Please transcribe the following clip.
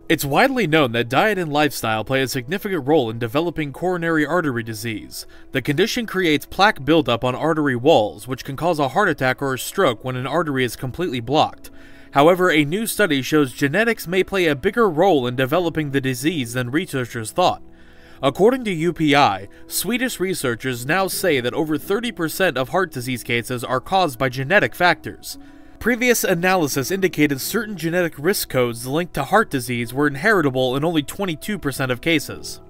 It's widely known that diet and lifestyle play a significant role in developing coronary artery disease. The condition creates plaque buildup on artery walls, which can cause a heart attack or a stroke when an artery is completely blocked. However, a new study shows genetics may play a bigger role in developing the disease than researchers thought. According to UPI, Swedish researchers now say that over 30% of heart disease cases are caused by genetic factors. Previous analysis indicated certain genetic risk codes linked to heart disease were inheritable in only 22% of cases.